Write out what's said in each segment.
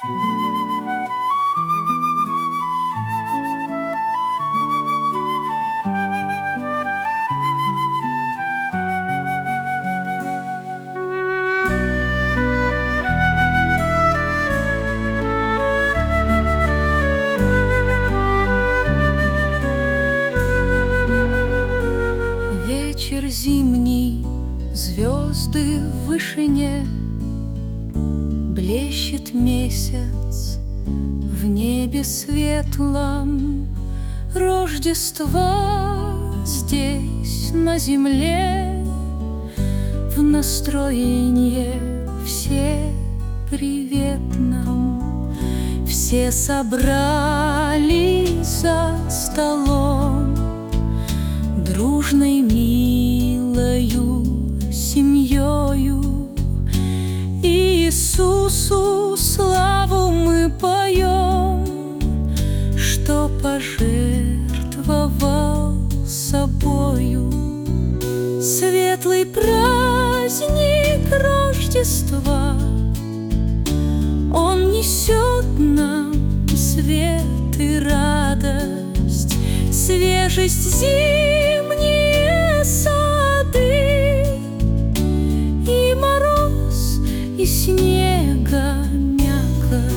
Вечер зимний, звезды в вышине, блещет месяц в небе светлом. Рождество здесь, на земле, в настроенье все приветном. Все собрались за столом, дружной, милою семьёю. Иисусу славу мы поем, что пожертвовал собою. Светлый праздник Рождества, он несет нам свет и радость, свежесть зимние сады, и мороз, и снега мякоть.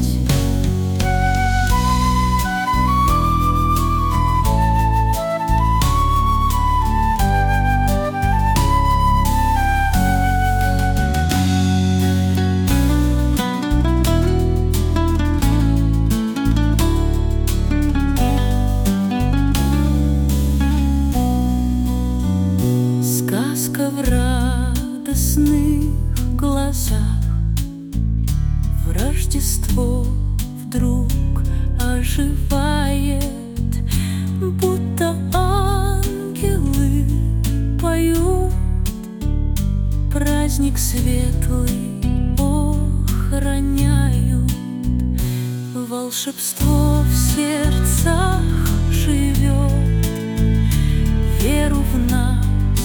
В радостных глазах в Рождество вдруг оживает, будто ангелы поют. Праздник светлый охраняют, волшебство в сердцах живет, веру в нас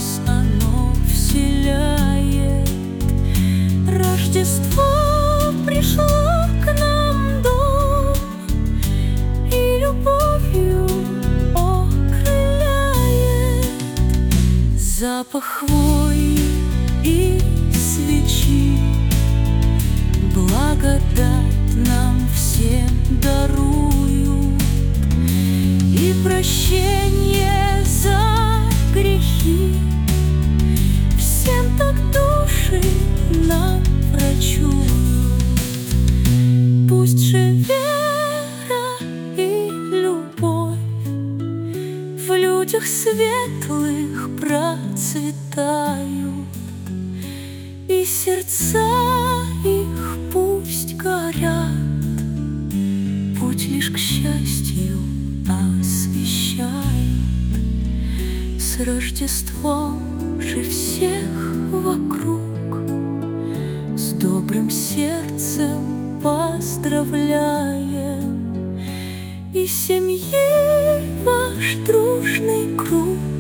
вселяет. Рождество пришло к нам в дом и любовью окрыляет. Запах хвои и свечи благодать нам всем даруют, и прощение за грехи всем так души нам врачуют. Пусть же вера и любовь в людях светлых процветают, и сердца их пусть горят, путь лишь к счастью освещает. С Рождеством же всех вокруг с добрым сердцем поздравляем, и семьи ваш дружный круг